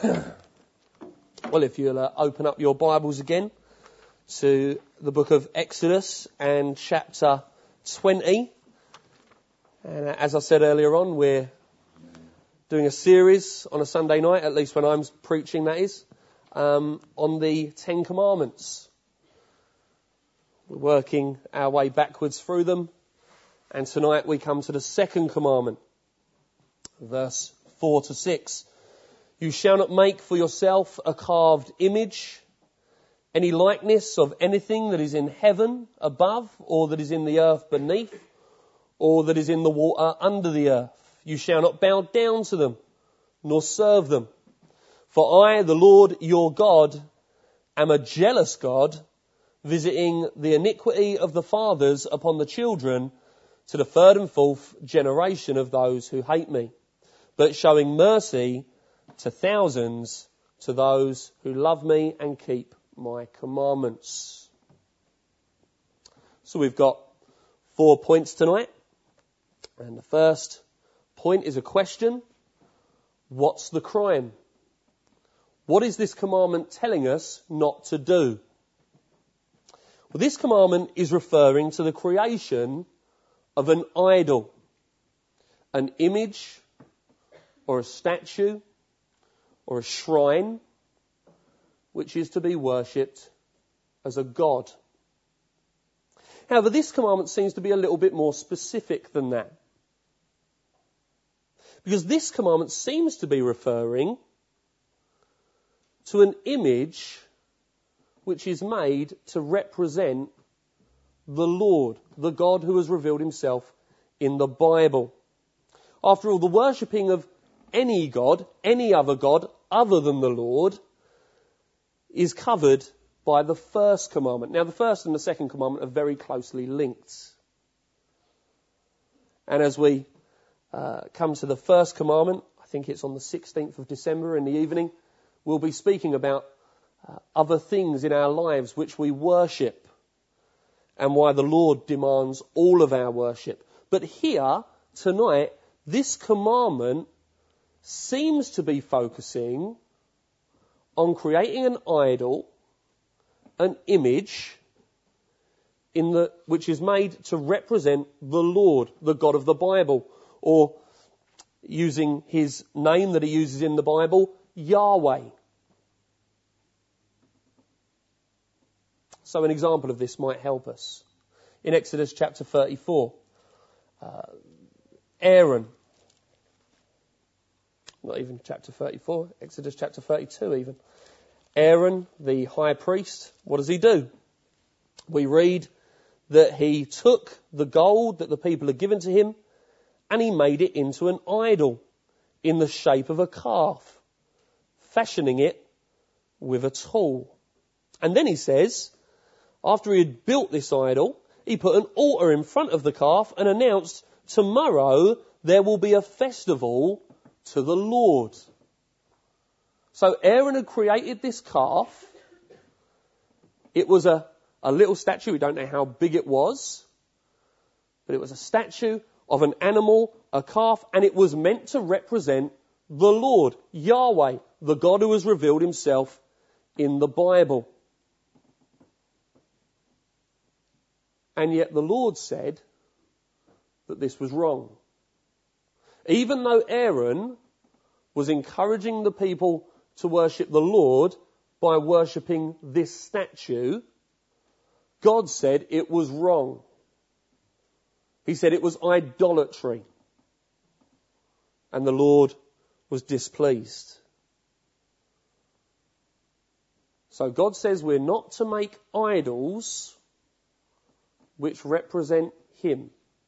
Well, if you'll open up your Bibles again to the book of Exodus and chapter 20. And as I said earlier on, we're doing a series on a Sunday night, at least when I'm preaching, that is, on the Ten Commandments. We're working our way backwards through them. And tonight we come to the second commandment, verse 4 to 6. You shall not make for yourself a carved image, any likeness of anything that is in heaven above, or that is in the earth beneath, or that is in the water under the earth. You shall not bow down to them, nor serve them. For I, the Lord your God, am a jealous God, visiting the iniquity of the fathers upon the children to the third and fourth generation of those who hate me, but showing mercy to thousands, to those who love me and keep my commandments. So we've got 4 points tonight. And the first point is a question. What's the crime? What is this commandment telling us not to do? Well, this commandment is referring to the creation of an idol, an image or a statue or a shrine, which is to be worshipped as a god. However, this commandment seems to be a little bit more specific than that. Because this commandment seems to be referring to an image which is made to represent the Lord, the God who has revealed himself in the Bible. After all, the worshipping of any god, any other god other than the Lord, is covered by the first commandment. Now, the first and the second commandment are very closely linked. And as we come to the first commandment, I think it's on the 16th of December in the evening, we'll be speaking about other things in our lives which we worship and why the Lord demands all of our worship. But here, tonight, this commandment seems to be focusing on creating an idol, an image, which is made to represent the Lord, the God of the Bible, or using his name that he uses in the Bible, Yahweh. So an example of this might help us. In Exodus chapter 34, Aaron, not even chapter 34, Exodus chapter 32 even. Aaron, the high priest, what does he do? We read that he took the gold that the people had given to him and he made it into an idol in the shape of a calf, fashioning it with a tool. And then he says, after he had built this idol, he put an altar in front of the calf and announced, tomorrow there will be a festival to the Lord. So Aaron had created this calf. It was a little statue. We don't know how big it was, but it was a statue of an animal, a calf, and it was meant to represent the Lord, Yahweh, the God who has revealed himself in the Bible. And yet the Lord said that this was wrong. Even though Aaron was encouraging the people to worship the Lord by worshipping this statue, God said it was wrong. He said it was idolatry. And the Lord was displeased. So God says we're not to make idols which represent him.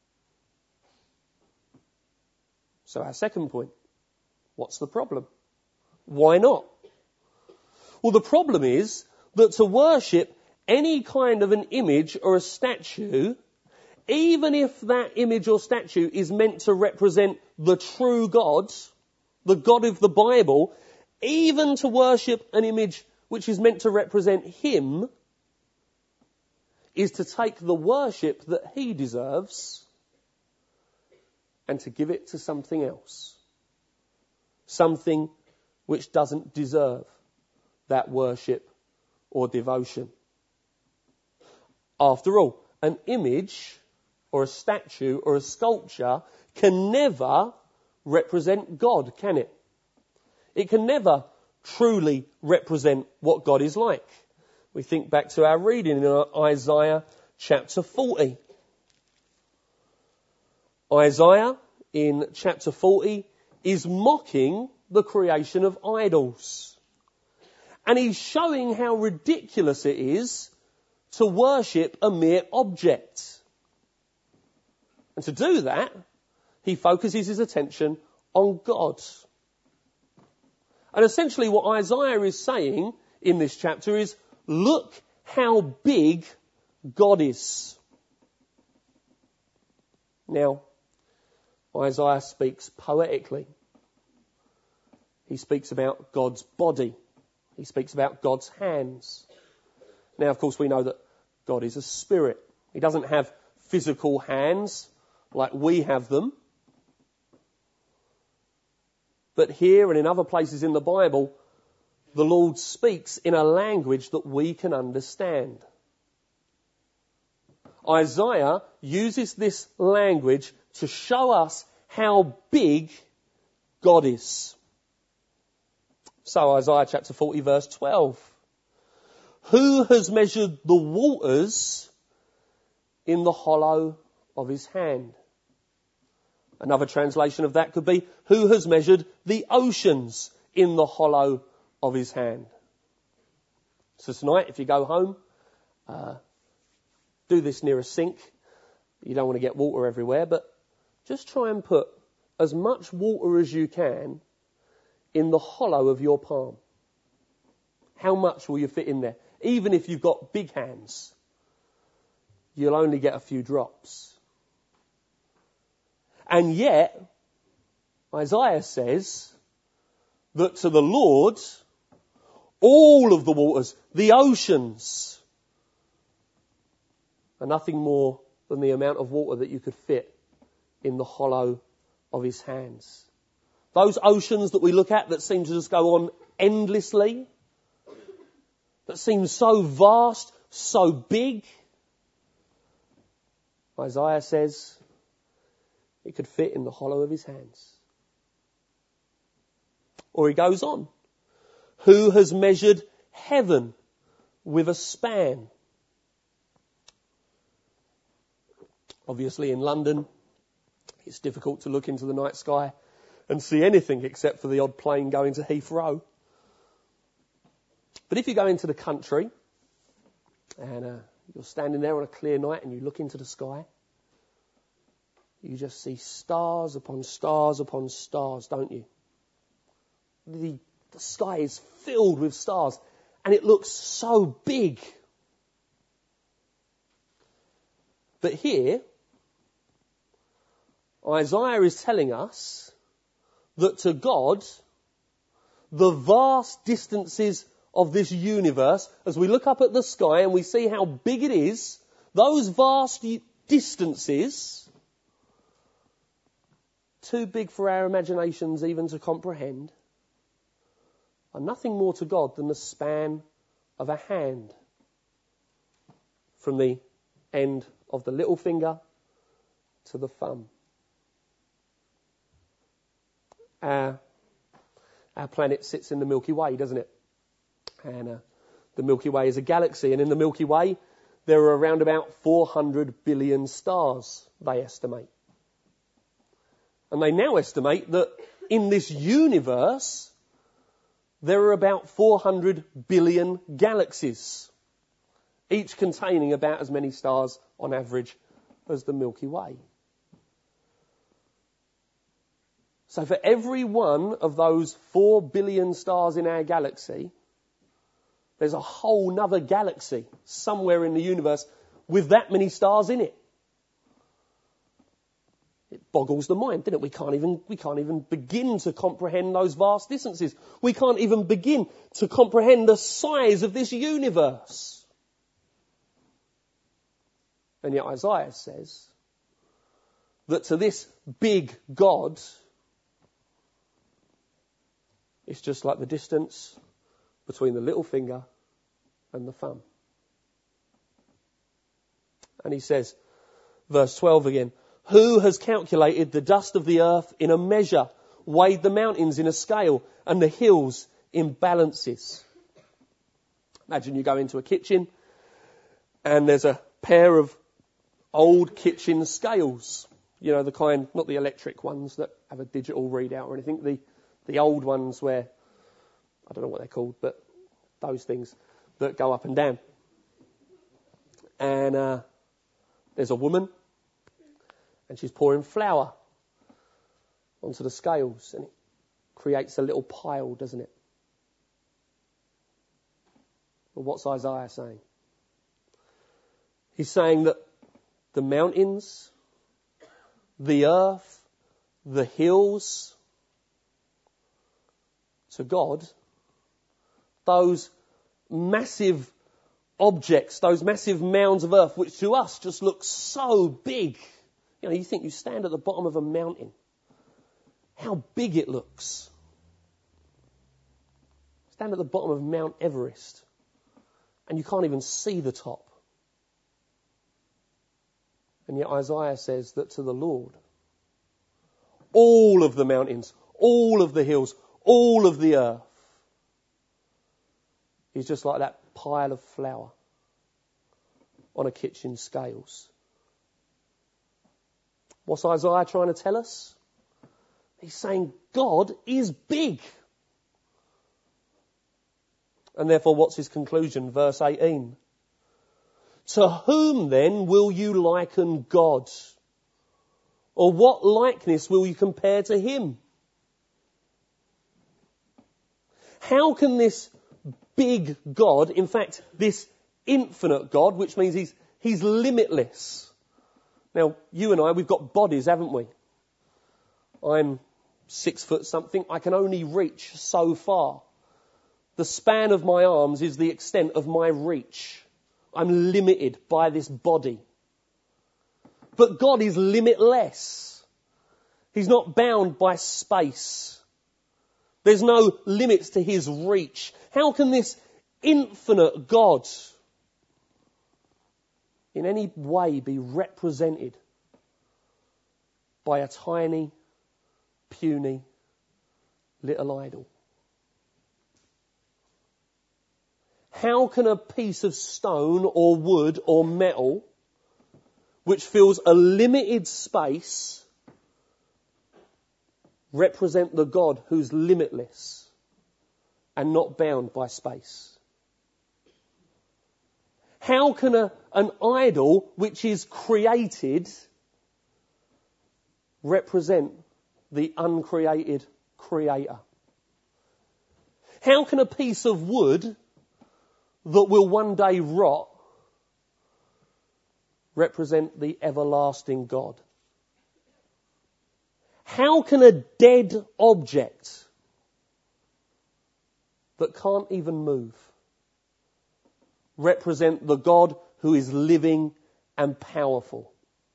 So our second point, what's the problem? Why not? Well, the problem is that to worship any kind of an image or a statue, even if that image or statue is meant to represent the true God, the God of the Bible, even to worship an image which is meant to represent him, is to take the worship that he deserves and to give it to something else. Something which doesn't deserve that worship or devotion. After all, an image or a statue or a sculpture can never represent God, can it? It can never truly represent what God is like. We think back to our reading in Isaiah chapter 40. Isaiah in chapter 40 is mocking the creation of idols. And he's showing how ridiculous it is to worship a mere object. And to do that, he focuses his attention on God. And essentially what Isaiah is saying in this chapter is, look how big God is. Now, Isaiah speaks poetically. He speaks about God's body. He speaks about God's hands. Now, of course, we know that God is a spirit. He doesn't have physical hands like we have them. But here and in other places in the Bible, the Lord speaks in a language that we can understand. Isaiah uses this language to show us how big God is. So Isaiah chapter 40 verse 12. Who has measured the waters in the hollow of his hand? Another translation of that could be, who has measured the oceans in the hollow of his hand? So tonight, if you go home, do this near a sink. You don't want to get water everywhere, but just try and put as much water as you can in the hollow of your palm. How much will you fit in there? Even if you've got big hands, you'll only get a few drops. And yet, Isaiah says that to the Lord, all of the waters, the oceans, are nothing more than the amount of water that you could fit in the hollow of his hands. Those oceans that we look at that seem to just go on endlessly, that seem so vast, so big, Isaiah says it could fit in the hollow of his hands. Or he goes on. Who has measured heaven with a span? Obviously in London, it's difficult to look into the night sky and see anything except for the odd plane going to Heathrow. But if you go into the country and you're standing there on a clear night and you look into the sky, you just see stars upon stars upon stars, don't you? The sky is filled with stars and it looks so big. But here, Isaiah is telling us that to God, the vast distances of this universe, as we look up at the sky and we see how big it is, those vast distances, too big for our imaginations even to comprehend, are nothing more to God than the span of a hand from the end of the little finger to the thumb. Our planet sits in the Milky Way, doesn't it? And the Milky Way is a galaxy, and in the Milky Way there are around about 400 billion stars, they estimate. And they now estimate that in this universe there are about 400 billion galaxies, each containing about as many stars on average as the Milky Way. So for every one of those 4 billion stars in our galaxy, there's a whole nother galaxy somewhere in the universe with that many stars in it. It boggles the mind, doesn't it? We can't even begin to comprehend those vast distances. We can't even begin to comprehend the size of this universe. And yet Isaiah says that to this big God, It's just like the distance between the little finger and the thumb. And he says, verse 12 again, who has calculated the dust of the earth in a measure, weighed the mountains in a scale, and the hills in balances? Imagine you go into a kitchen and there's a pair of old kitchen scales. You know, the kind, not the electric ones that have a digital readout or anything, the old ones where, I don't know what they're called, but those things that go up and down. And there's a woman, and she's pouring flour onto the scales, and it creates a little pile, doesn't it? Well, what's Isaiah saying? He's saying that the mountains, the earth, the hills, to God, those massive objects, those massive mounds of earth, which to us just look so big. You know, you think you stand at the bottom of a mountain, how big it looks. Stand at the bottom of Mount Everest, and you can't even see the top. And yet Isaiah says that to the Lord, all of the mountains, all of the hills, all of the earth is just like that pile of flour on a kitchen scales. What's Isaiah trying to tell us? He's saying God is big. And therefore, what's his conclusion? Verse 18. To whom then will you liken God? Or what likeness will you compare to him? How can this big God, in fact, this infinite God, which means he's limitless. Now, you and I, we've got bodies, haven't we? I'm 6 foot something. I can only reach so far. The span of my arms is the extent of my reach. I'm limited by this body. But God is limitless. He's not bound by space. There's no limits to his reach. How can this infinite God in any way be represented by a tiny, puny little idol? How can a piece of stone or wood or metal, which fills a limited space, represent the God who's limitless and not bound by space? How can an idol which is created represent the uncreated creator? How can a piece of wood that will one day rot represent the everlasting God? How can a dead object that can't even move represent the God who is living and powerful?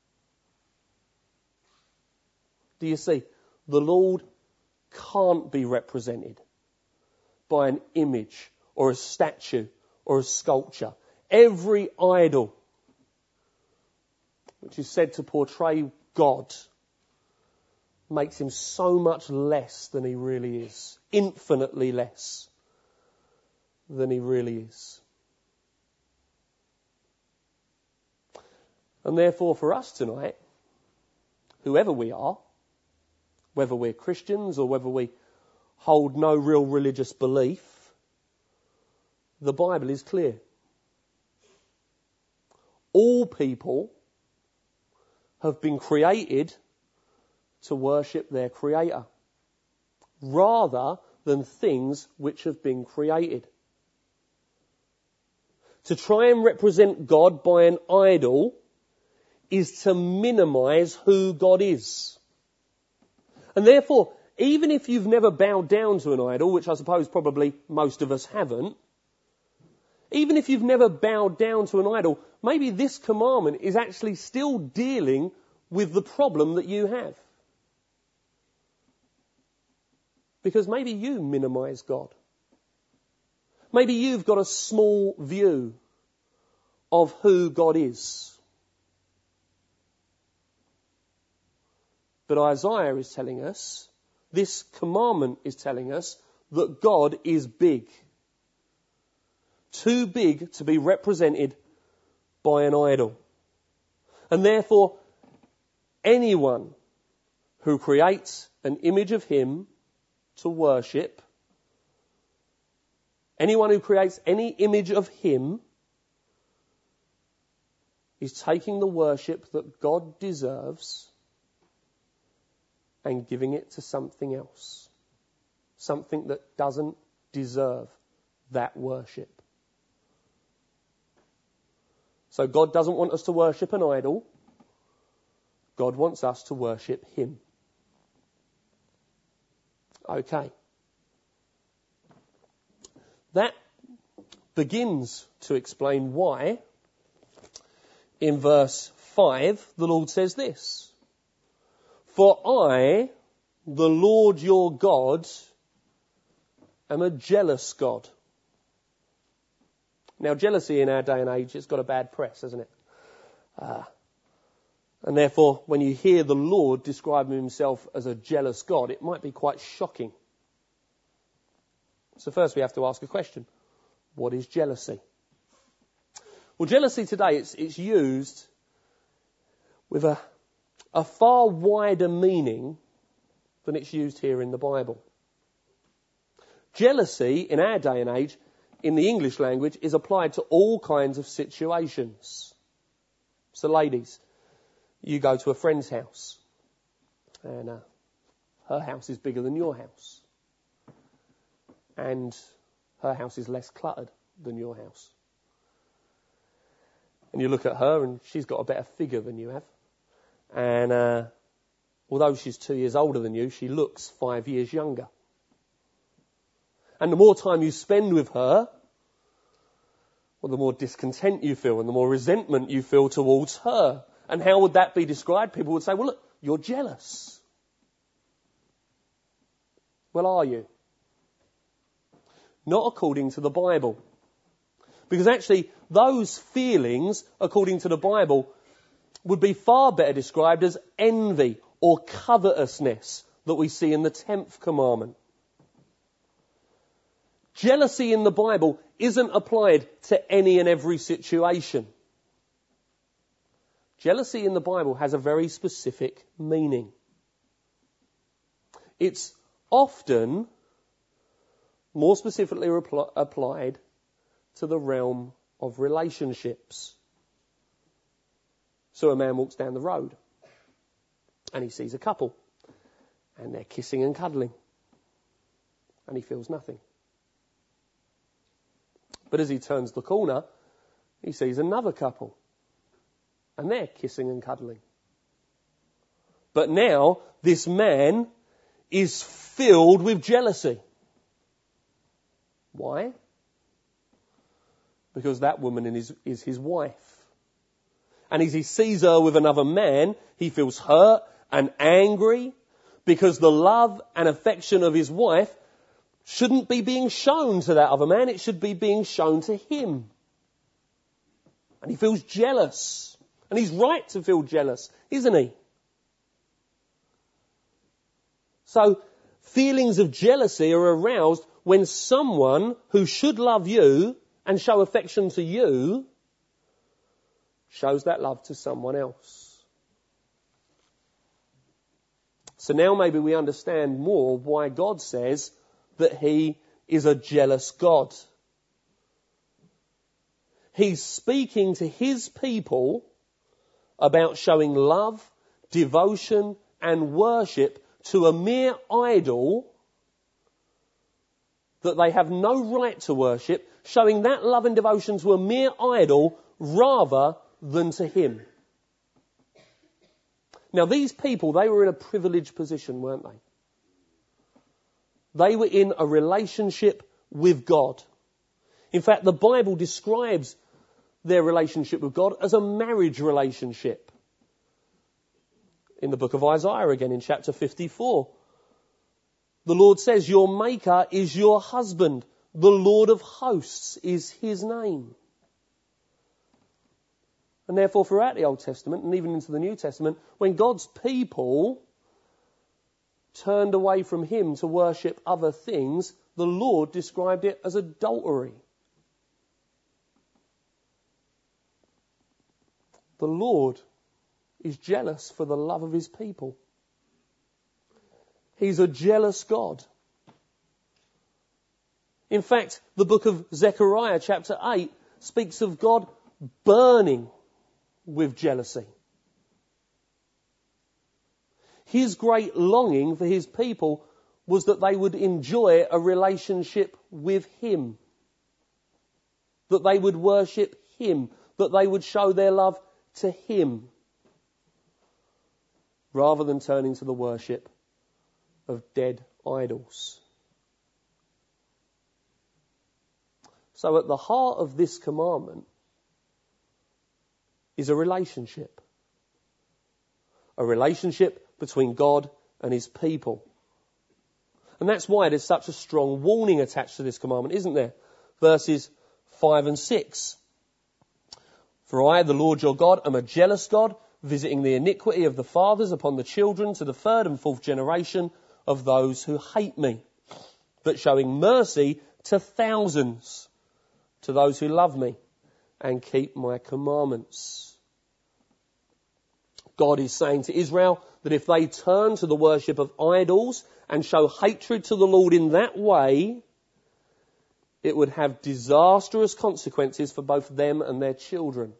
Do you see? The Lord can't be represented by an image or a statue or a sculpture. Every idol which is said to portray God makes him so much less than he really is. Infinitely less than he really is. And therefore for us tonight, whoever we are, whether we're Christians or whether we hold no real religious belief, the Bible is clear. All people have been created to worship their Creator, rather than things which have been created. To try and represent God by an idol is to minimize who God is. And therefore, even if you've never bowed down to an idol, which I suppose probably most of us haven't, even if you've never bowed down to an idol, maybe this commandment is actually still dealing with the problem that you have. Because maybe you minimize God. Maybe you've got a small view of who God is. But Isaiah is telling us, this commandment is telling us, that God is big. Too big to be represented by an idol. And therefore, anyone who creates an image of him to worship, anyone who creates any image of him is taking the worship that God deserves and giving it to something else. Something that doesn't deserve that worship. So God doesn't want us to worship an idol. God wants us to worship him. Okay. That begins to explain why, in verse 5, the Lord says this. For I, the Lord your God, am a jealous God. Now, jealousy in our day and age, it's got a bad press, hasn't it? And therefore, when you hear the Lord describing himself as a jealous God, it might be quite shocking. So first we have to ask a question. What is jealousy? Well, jealousy today, it's used with a far wider meaning than it's used here in the Bible. Jealousy, in our day and age, in the English language, is applied to all kinds of situations. So ladies, you go to a friend's house, and her house is bigger than your house. And her house is less cluttered than your house. And you look at her, and she's got a better figure than you have. And although she's 2 years older than you, she looks 5 years younger. And the more time you spend with her, well, the more discontent you feel and the more resentment you feel towards her. And how would that be described? People would say, well, look, you're jealous. Well, are you? Not according to the Bible. Because actually, those feelings, according to the Bible, would be far better described as envy or covetousness that we see in the 10th commandment. Jealousy in the Bible isn't applied to any and every situation. Jealousy in the Bible has a very specific meaning. It's often more specifically applied to the realm of relationships. So a man walks down the road and he sees a couple and they're kissing and cuddling and he feels nothing. But as he turns the corner, he sees another couple and they're kissing and cuddling. But now this man is filled with jealousy. Why? Because that woman is his wife. And as he sees her with another man, he feels hurt and angry because the love and affection of his wife shouldn't be being shown to that other man. It should be being shown to him. And he feels jealous. And he's right to feel jealous, isn't he? So feelings of jealousy are aroused when someone who should love you and show affection to you shows that love to someone else. So now maybe we understand more why God says that he is a jealous God. He's speaking to his people about showing love, devotion, and worship to a mere idol that they have no right to worship, showing that love and devotion to a mere idol rather than to him. Now these people, they were in a privileged position, weren't they? They were in a relationship with God. In fact, the Bible describes their relationship with God as a marriage relationship. In the book of Isaiah again, in chapter 54, The Lord says, your Maker is your husband. The Lord of hosts is his name. And therefore, throughout the Old Testament and even into the New Testament, when God's people turned away from him to worship other things, the Lord described it as adultery. The Lord is jealous for the love of his people. He's a jealous God. In fact, the book of Zechariah, chapter 8, speaks of God burning with jealousy. His great longing for his people was that they would enjoy a relationship with him, that they would worship him, that they would show their love to him, rather than turning to the worship of dead idols. So at the heart of this commandment is a relationship. A relationship between God and his people. And that's why there's such a strong warning attached to this commandment, isn't there? Verses 5 and 6. For I, the Lord your God, am a jealous God, visiting the iniquity of the fathers upon the children to the third and fourth generation of those who hate me, but showing mercy to thousands, to those who love me and keep my commandments. God is saying to Israel that if they turn to the worship of idols and show hatred to the Lord in that way, it would have disastrous consequences for both them and their children.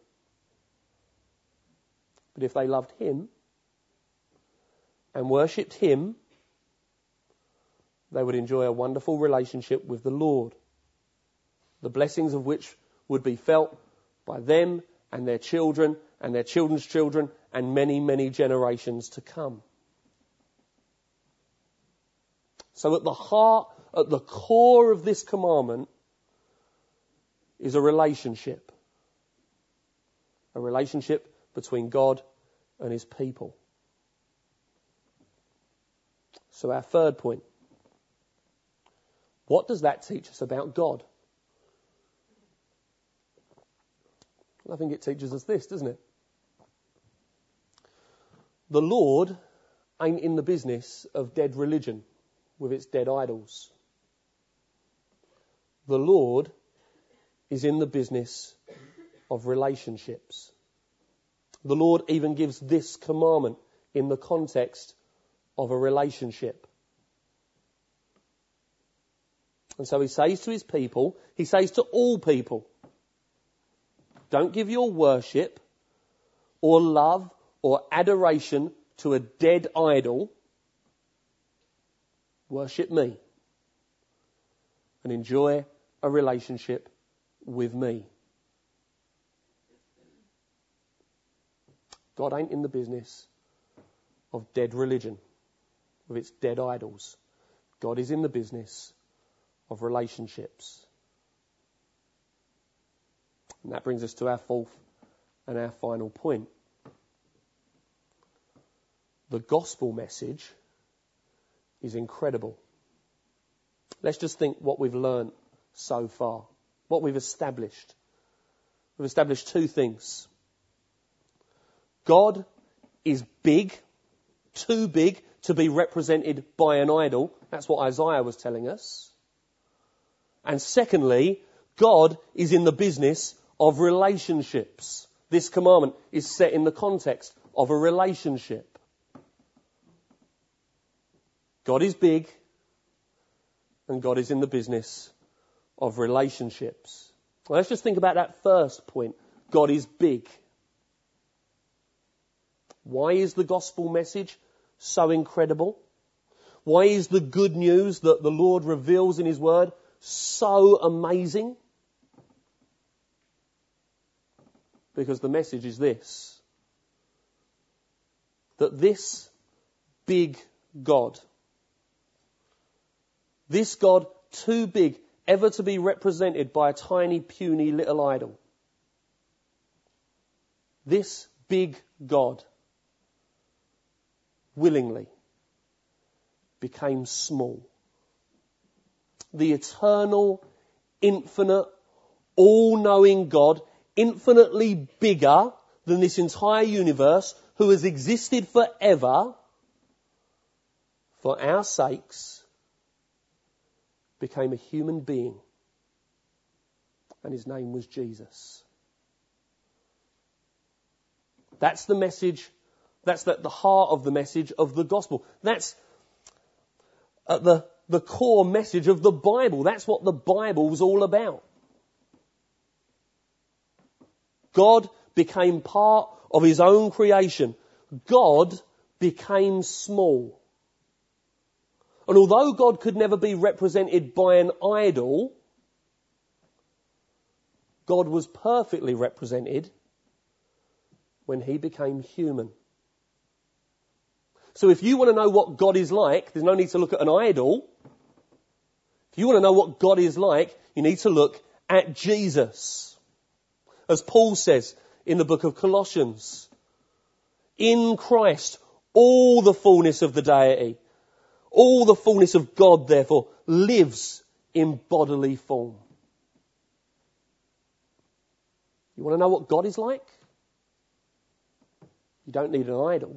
But if they loved him and worshipped him, they would enjoy a wonderful relationship with the Lord, the blessings of which would be felt by them and their children and their children's children and many, many generations to come. So at the heart, at the core of this commandment is a relationship. A relationship between God and his people. So our third point. What does that teach us about God? I think it teaches us this, doesn't it? The Lord ain't in the business of dead religion with its dead idols. The Lord is in the business of relationships. The Lord even gives this commandment in the context of a relationship. And so he says to his people, he says to all people, don't give your worship or love or adoration to a dead idol. Worship me and enjoy a relationship with me. God ain't in the business of dead religion with its dead idols. God is in the business of relationships. And that brings us to our fourth and our final point. The gospel message is incredible. Let's just think what we've learned so far, what we've established. We've established two things. God is big, too big to be represented by an idol. That's what Isaiah was telling us. And secondly, God is in the business of relationships. This commandment is set in the context of a relationship. God is big, and God is in the business of relationships. Well, let's just think about that first point. God is big. Why is the gospel message so incredible? Why is the good news that the Lord reveals in his word so amazing? Because the message is this: that this big God, this God too big ever to be represented by a tiny, puny little idol, this big God willingly became small the eternal, infinite, all-knowing God, infinitely bigger than this entire universe, who has existed forever, for our sakes, became a human being. And his name was Jesus. That's the message, that's the heart of the message of the gospel. That's at the core message of the Bible. That's what the Bible's all about. God became part of his own creation. God became small. And although God could never be represented by an idol, God was perfectly represented when he became human. So if you want to know what God is like, there's no need to look at an idol. If you want to know what God is like, you need to look at Jesus. As Paul says in the book of Colossians, in Christ, all the fullness of the deity, all the fullness of God, therefore, lives in bodily form. You want to know what God is like? You don't need an idol.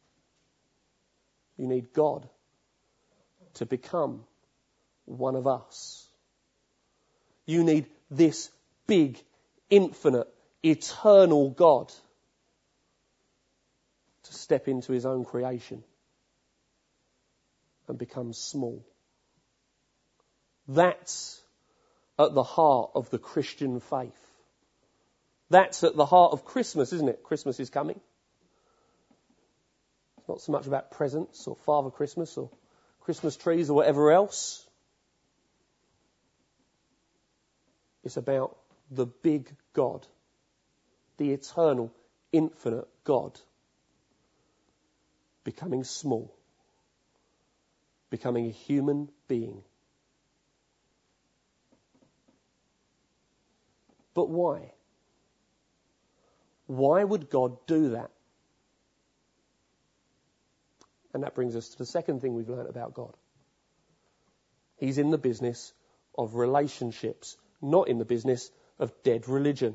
You need God to become one of us. You need this big, infinite, eternal God to step into his own creation and become small. That's at the heart of the Christian faith. That's at the heart of Christmas, isn't it? Christmas is coming. It's not so much about presents or Father Christmas or Christmas trees or whatever else. It's about the big God, the eternal, infinite God, becoming small, becoming a human being. But why? Why would God do that? And that brings us to the second thing we've learnt about God. He's in the business of relationships, not in the business of dead religion.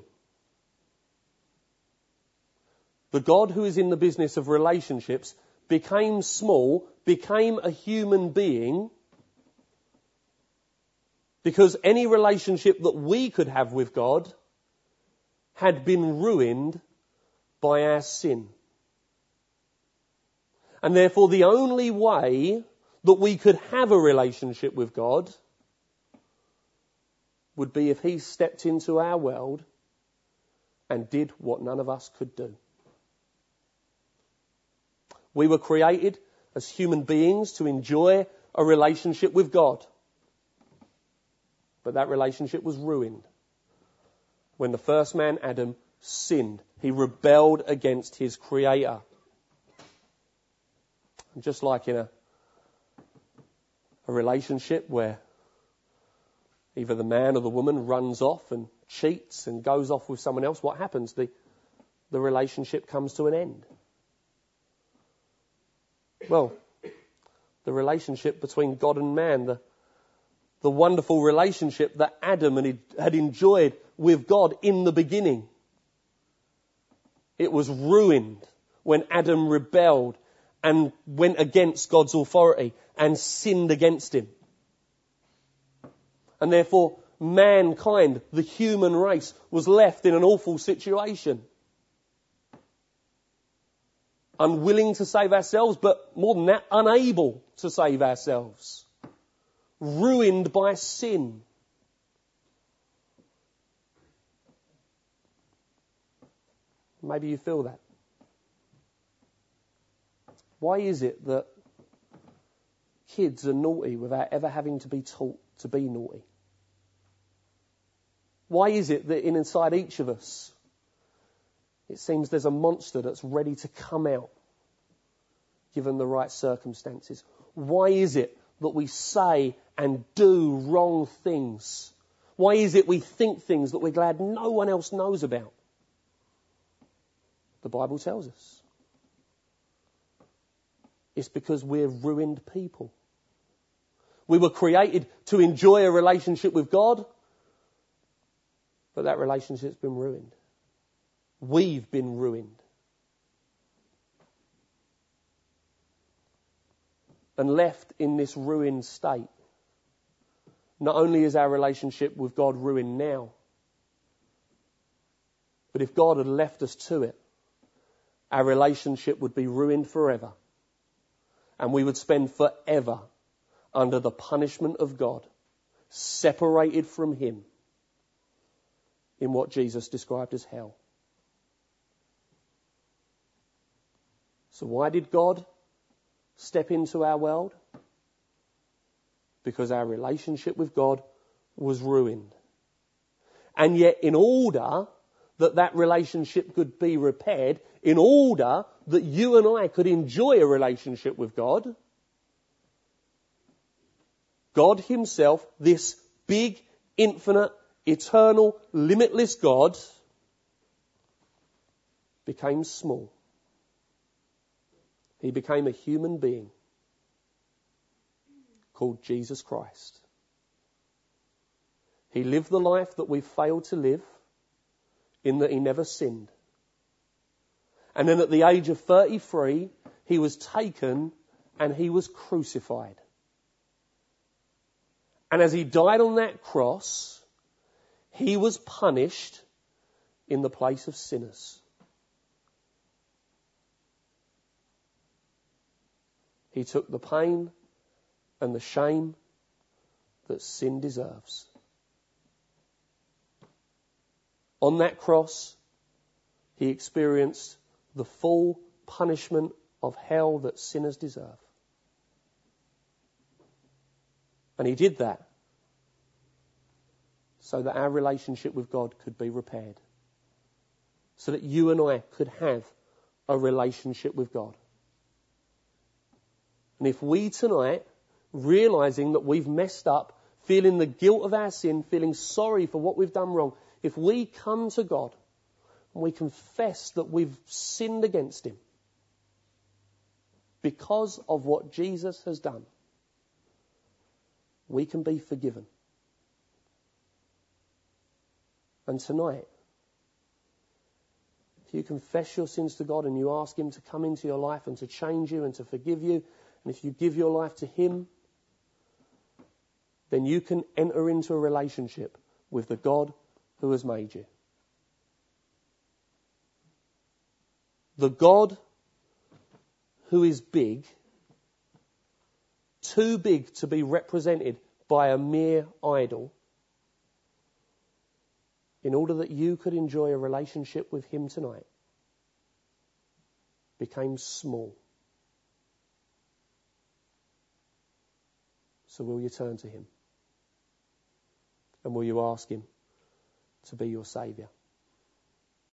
The God who is in the business of relationships became small, became a human being, because any relationship that we could have with God had been ruined by our sin. And therefore the only way that we could have a relationship with God would be if he stepped into our world and did what none of us could do. We were created as human beings to enjoy a relationship with God. But that relationship was ruined when the first man, Adam, sinned. He rebelled against his Creator. And just like in a relationship where either the man or the woman runs off and cheats and goes off with someone else, what happens? The relationship comes to an end. Well, the relationship between God and man, the wonderful relationship that Adam had enjoyed with God in the beginning, it was ruined when Adam rebelled and went against God's authority and sinned against him. And therefore, mankind, the human race, was left in an awful situation. Unwilling to save ourselves, but more than that, unable to save ourselves. Ruined by sin. Maybe you feel that. Why is it that kids are naughty without ever having to be taught to be naughty? Why is it that inside each of us, it seems there's a monster that's ready to come out, given the right circumstances? Why is it that we say and do wrong things? Why is it we think things that we're glad no one else knows about? The Bible tells us. It's because we're ruined people. We were created to enjoy a relationship with God, but that relationship's been ruined. We've been ruined. And left in this ruined state, not only is our relationship with God ruined now, but if God had left us to it, our relationship would be ruined forever. And we would spend forever under the punishment of God, separated from Him in what Jesus described as hell. So why did God step into our world? Because our relationship with God was ruined. And yet, in order that that relationship could be repaired, in order that you and I could enjoy a relationship with God, God Himself, this big, infinite, eternal, limitless God, became small. He became a human being called Jesus Christ. He lived the life that we failed to live, in that He never sinned. And then at the age of 33, He was taken and He was crucified. And as He died on that cross, He was punished in the place of sinners. He took the pain and the shame that sin deserves. On that cross, He experienced the full punishment of hell that sinners deserve. And He did that so that our relationship with God could be repaired. So that you and I could have a relationship with God. And if we tonight, realizing that we've messed up, feeling the guilt of our sin, feeling sorry for what we've done wrong, if we come to God and we confess that we've sinned against Him because of what Jesus has done, we can be forgiven. And tonight, if you confess your sins to God and you ask Him to come into your life and to change you and to forgive you, and if you give your life to Him, then you can enter into a relationship with the God who has made you. The God who is big, too big to be represented by a mere idol, in order that you could enjoy a relationship with Him tonight, became small. So will you turn to Him? And will you ask Him to be your Saviour?